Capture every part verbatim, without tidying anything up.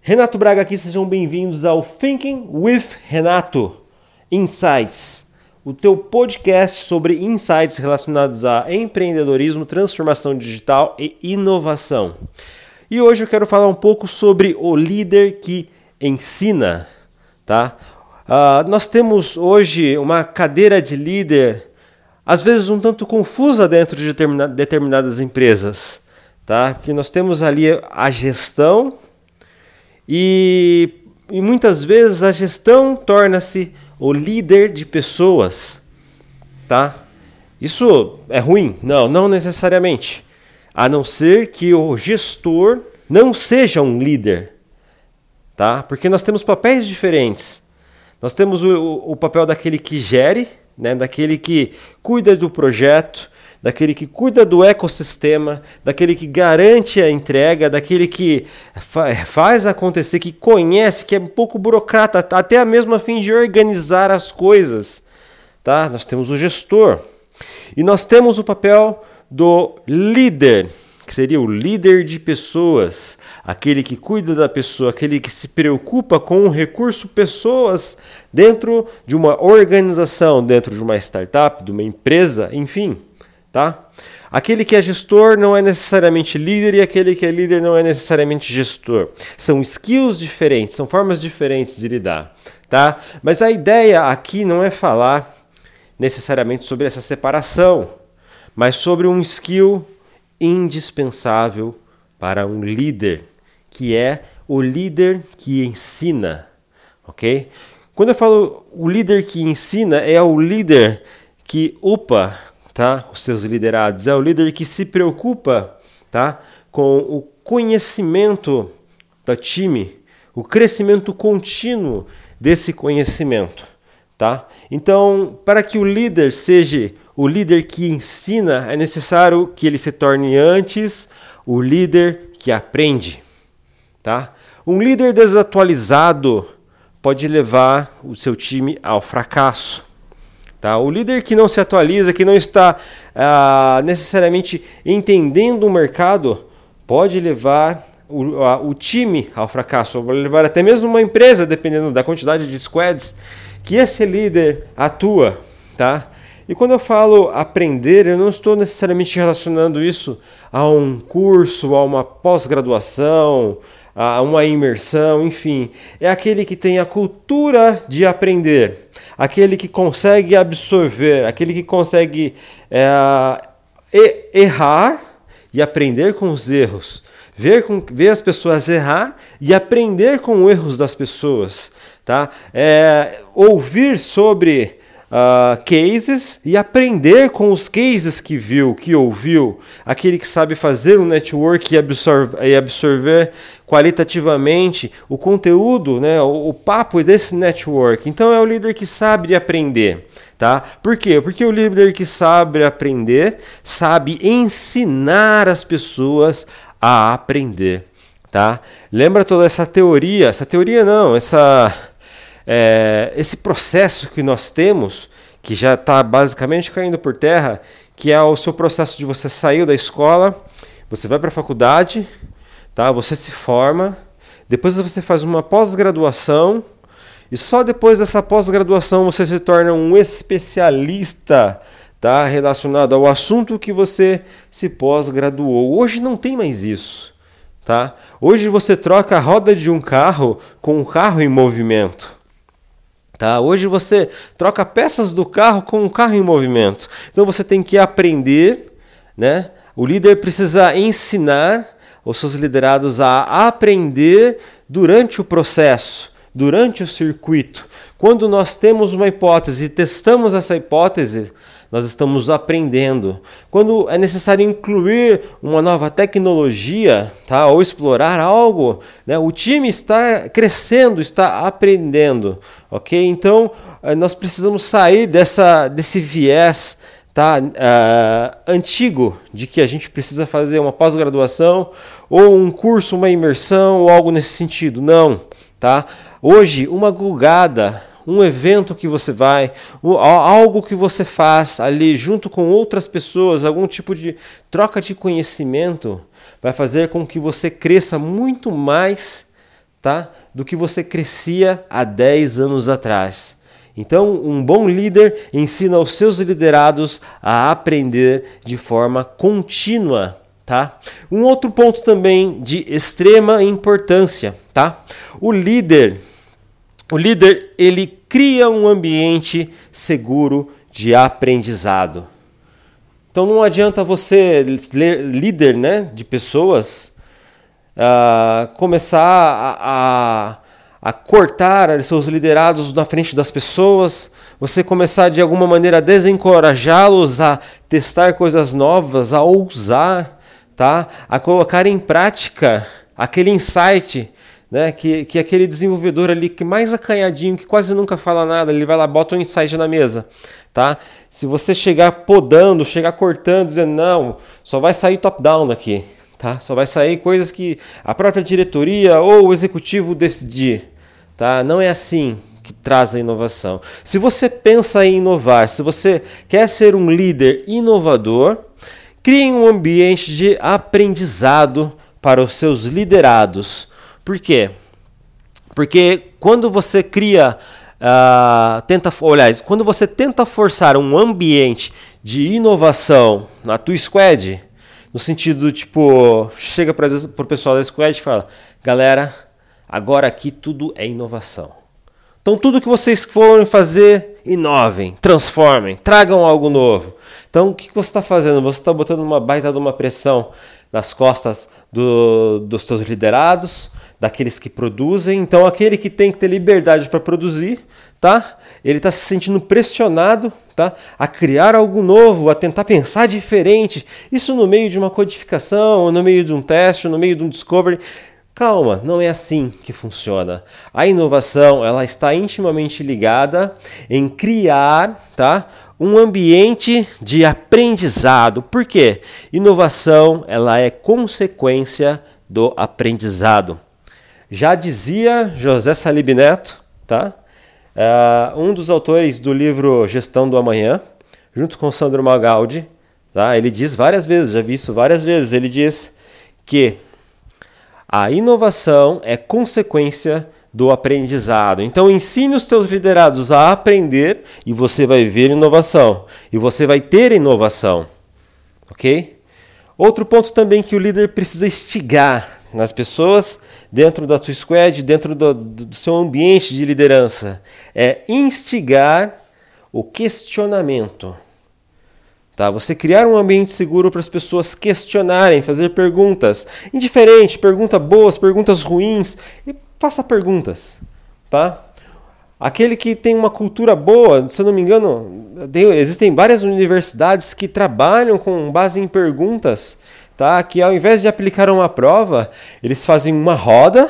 Renato Braga aqui, sejam bem-vindos ao Thinking with Renato Insights, o teu podcast sobre insights relacionados a empreendedorismo, transformação digital e inovação. E hoje eu quero falar um pouco sobre o líder que ensina, tá? Uh, nós temos hoje uma cadeira de líder, às vezes um tanto confusa dentro de determina- determinadas empresas, tá? Porque nós temos ali a gestão e, e muitas vezes a gestão torna-se o líder de pessoas, tá? Isso é ruim? Não, não necessariamente. A não ser que o gestor não seja um líder, tá? Porque nós temos papéis diferentes. Nós temos o, o papel daquele que gere, né? Daquele que cuida do projeto, daquele que cuida do ecossistema, daquele que garante a entrega, daquele que fa- faz acontecer, que conhece, que é um pouco burocrata, até mesmo a fim de organizar as coisas, tá? Nós temos o gestor. E nós temos o papel do líder, que seria o líder de pessoas, aquele que cuida da pessoa, aquele que se preocupa com o recurso pessoas dentro de uma organização, dentro de uma startup, de uma empresa, enfim, tá? Aquele que é gestor não é necessariamente líder e aquele que é líder não é necessariamente gestor. São skills diferentes, são formas diferentes de lidar, tá? Mas a ideia aqui não é falar necessariamente sobre essa separação, mas sobre um skill indispensável para um líder, que é o líder que ensina, ok? Quando eu falo o líder que ensina, é o líder que upa, tá, os seus liderados, é o líder que se preocupa, tá, com o conhecimento do time, o crescimento contínuo desse conhecimento, tá? Então, para que o líder seja o líder que ensina, é necessário que ele se torne antes o líder que aprende, tá? Um líder desatualizado pode levar o seu time ao fracasso, tá? O líder que não se atualiza, que não está ah, necessariamente entendendo o mercado, pode levar o, a, o time ao fracasso, ou pode levar até mesmo uma empresa, dependendo da quantidade de squads que esse líder atua, tá? E quando eu falo aprender, eu não estou necessariamente relacionando isso a um curso, a uma pós-graduação, a uma imersão, enfim. É aquele que tem a cultura de aprender, aquele que consegue absorver, aquele que consegue é, errar e aprender com os erros. Ver, com, ver as pessoas errar e aprender com os erros das pessoas, tá? É, ouvir sobre Uh, cases e aprender com os cases que viu, que ouviu, aquele que sabe fazer um network e, absorve, e absorver qualitativamente o conteúdo, né, o, o papo desse network. Então é o líder que sabe aprender, tá? Por quê? Porque o líder que sabe aprender sabe ensinar as pessoas a aprender, tá? Lembra toda essa teoria? Essa teoria não, essa É, esse processo que nós temos, que já está basicamente caindo por terra, que é o seu processo de você sair da escola, você vai para a faculdade, tá? Você se forma, depois você faz uma pós-graduação, e só depois dessa pós-graduação você se torna um especialista, tá? Relacionado ao assunto que você se pós-graduou. Hoje não tem mais isso, tá? Hoje você troca a roda de um carro com um carro em movimento. Tá? Hoje você troca peças do carro com um carro em movimento. Então você tem que aprender, né? O líder precisa ensinar os seus liderados a aprender durante o processo, durante o circuito. Quando nós temos uma hipótese e testamos essa hipótese, nós estamos aprendendo. Quando é necessário incluir uma nova tecnologia, tá, ou explorar algo, né, o time está crescendo, está aprendendo, ok? Então, nós precisamos sair dessa, desse viés, tá, uh, antigo de que a gente precisa fazer uma pós-graduação ou um curso, uma imersão ou algo nesse sentido. Não, tá? Hoje, uma Googada, um evento que você vai, algo que você faz ali junto com outras pessoas, algum tipo de troca de conhecimento, vai fazer com que você cresça muito mais tá, do que você crescia há dez anos atrás. Então, um bom líder ensina os seus liderados a aprender de forma contínua. Tá? Um outro ponto também de extrema importância, tá? O líder, o líder ele cria um ambiente seguro de aprendizado. Então não adianta você, líder, né, de pessoas, uh, começar a, a, a cortar seus liderados na frente das pessoas, você começar de alguma maneira a desencorajá-los a testar coisas novas, a ousar, tá? A colocar em prática aquele insight, né? que, que aquele desenvolvedor ali que mais acanhadinho, que quase nunca fala nada, ele vai lá, bota um insight na mesa. Tá? Se você chegar podando, chegar cortando, dizendo não, só vai sair top-down daqui. Tá? Só vai sair coisas que a própria diretoria ou o executivo decidir. Tá? Não é assim que traz a inovação. Se você pensa em inovar, se você quer ser um líder inovador, crie um ambiente de aprendizado para os seus liderados. Por quê? Porque quando você cria, uh, tenta, aliás, quando você tenta forçar um ambiente de inovação na tua squad, no sentido do tipo, chega para o pessoal da squad e fala, galera, agora aqui tudo é inovação. Então tudo que vocês forem fazer, inovem, transformem, tragam algo novo. Então o que você está fazendo? Você está botando uma baita de uma pressão nas costas do, dos seus liderados, daqueles que produzem. Então aquele que tem que ter liberdade para produzir, tá? Ele está se sentindo pressionado, tá? A criar algo novo, a tentar pensar diferente. Isso no meio de uma codificação, no meio de um teste, no meio de um discovery. Calma, não é assim que funciona. A inovação, ela está intimamente ligada em criar, tá, um ambiente de aprendizado. Por quê? Inovação, ela é consequência do aprendizado. Já dizia José Salib Neto, tá? Uh, um dos autores do livro Gestão do Amanhã, junto com Sandro Magaldi, tá? Ele diz várias vezes, já vi isso várias vezes, ele diz que a inovação é consequência do aprendizado. Então ensine os teus liderados a aprender e você vai ver inovação. E você vai ter inovação. Ok? Outro ponto também que o líder precisa instigar nas pessoas, dentro da sua squad, dentro do, do seu ambiente de liderança, é instigar o questionamento. Tá? Você criar um ambiente seguro para as pessoas questionarem, fazer perguntas. Indiferente, perguntas boas, perguntas ruins. E faça perguntas. Tá? Aquele que tem uma cultura boa, se eu não me engano, existem várias universidades que trabalham com base em perguntas. Tá? Que ao invés de aplicar uma prova, eles fazem uma roda.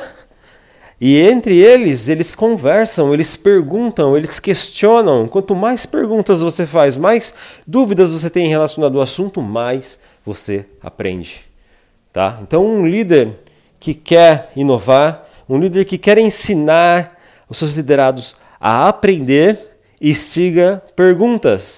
E entre eles, eles conversam, eles perguntam, eles questionam. Quanto mais perguntas você faz, mais dúvidas você tem relacionado ao assunto, mais você aprende. Tá? Então, um líder que quer inovar, um líder que quer ensinar os seus liderados a aprender, instiga perguntas.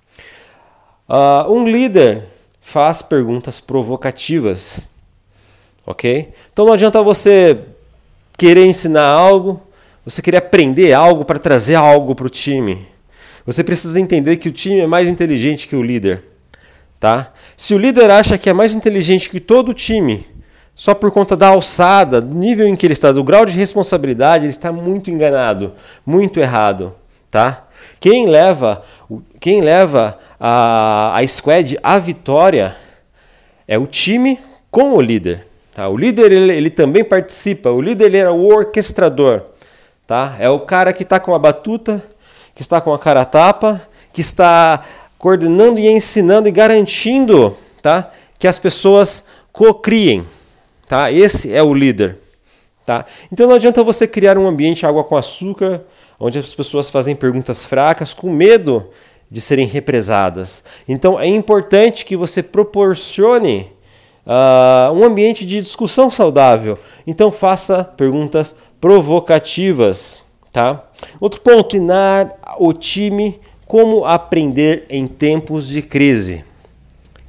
Uh, um líder faz perguntas provocativas. Ok? Então, não adianta você querer ensinar algo, você querer aprender algo para trazer algo para o time. Você precisa entender que o time é mais inteligente que o líder. Tá? Se o líder acha que é mais inteligente que todo o time, só por conta da alçada, do nível em que ele está, do grau de responsabilidade, ele está muito enganado, muito errado. Tá? Quem leva, quem leva a, a squad à vitória é o time com o líder. Tá, o líder ele, ele também participa, o líder ele é o orquestrador, tá? É o cara que está com a batuta, que está com a cara a tapa, que está coordenando e ensinando e garantindo, tá? Que as pessoas co-criem. Tá? Esse é o líder. Tá? Então não adianta você criar um ambiente água com açúcar, onde as pessoas fazem perguntas fracas com medo de serem represadas. Então é importante que você proporcione Uh, um ambiente de discussão saudável. Então faça perguntas provocativas. Tá? Outro ponto, ensinar o time como aprender em tempos de crise. O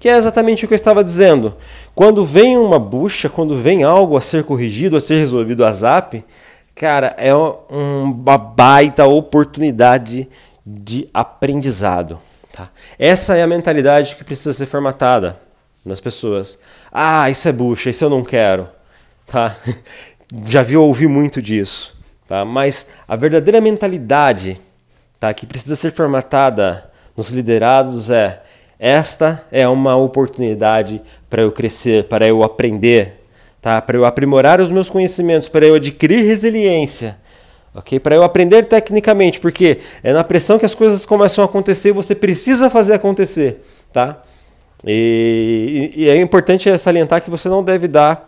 que é exatamente o que eu estava dizendo. Quando vem uma bucha, quando vem algo a ser corrigido, a ser resolvido a zap, cara, é uma baita oportunidade de aprendizado. Tá? Essa é a mentalidade que precisa ser formatada nas pessoas. Ah, isso é bucha, isso eu não quero. Tá? Já vi ouvir muito disso. Tá? Mas a verdadeira mentalidade, tá, que precisa ser formatada nos liderados é: esta é uma oportunidade para eu crescer, para eu aprender, tá? Para eu aprimorar os meus conhecimentos, para eu adquirir resiliência, okay? Para eu aprender tecnicamente, porque é na pressão que as coisas começam a acontecer e você precisa fazer acontecer. Tá? E, e é importante salientar que você não deve dar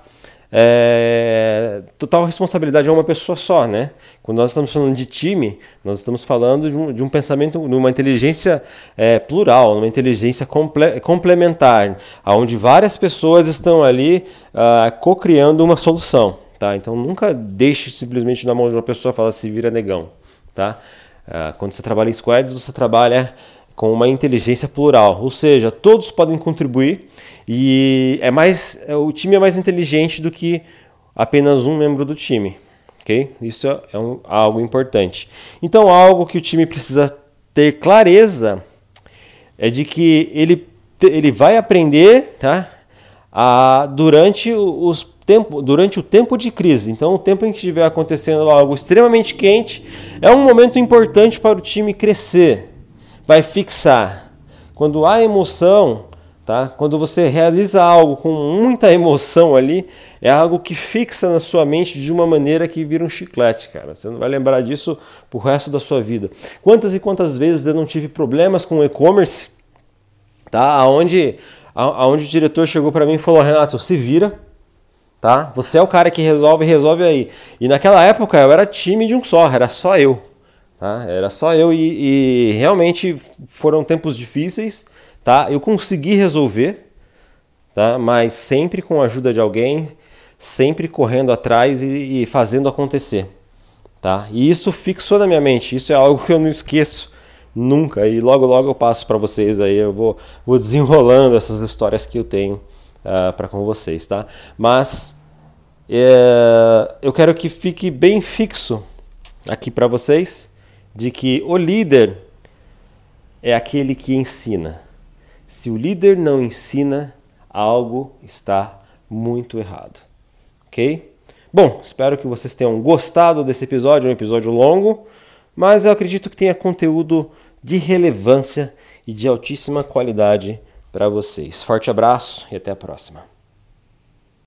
É, total responsabilidade a uma pessoa só, né? Quando nós estamos falando de time, nós estamos falando de um, de um pensamento, de uma inteligência é, plural, uma inteligência comple complementar, onde várias pessoas estão ali uh, co-criando uma solução, tá? Então nunca deixe simplesmente na mão de uma pessoa e falar se vira negão, tá? Uh, quando você trabalha em squads, você trabalha com uma inteligência plural, ou seja, todos podem contribuir e é mais, o time é mais inteligente do que apenas um membro do time, ok? Isso é um, algo importante. Então, algo que o time precisa ter clareza é de que ele, ele vai aprender, tá? A, durante, os tempo, durante o tempo de crise. Então, o tempo em que estiver acontecendo algo extremamente quente é um momento importante para o time crescer. Vai fixar. Quando há emoção, tá? Quando você realiza algo com muita emoção ali, é algo que fixa na sua mente de uma maneira que vira um chiclete, cara. Você não vai lembrar disso pro resto da sua vida. Quantas e quantas vezes eu não tive problemas com e-commerce, tá? Aonde, aonde o diretor chegou para mim e falou: Renato, se vira, tá? Você é o cara que resolve, resolve aí. E naquela época eu era time de um só, era só eu. Tá? Era só eu e, e realmente foram tempos difíceis, tá? Eu consegui resolver, tá? Mas sempre com a ajuda de alguém, sempre correndo atrás e, e fazendo acontecer, tá? E isso fixou na minha mente, isso é algo que eu não esqueço nunca e logo logo eu passo para vocês aí, eu vou, vou desenrolando essas histórias que eu tenho uh, para com vocês, tá? Mas é, eu quero que fique bem fixo aqui para vocês de que o líder é aquele que ensina. Se o líder não ensina, algo está muito errado. Ok? Bom, espero que vocês tenham gostado desse episódio, é um episódio longo, mas eu acredito que tenha conteúdo de relevância e de altíssima qualidade para vocês. Forte abraço e até a próxima.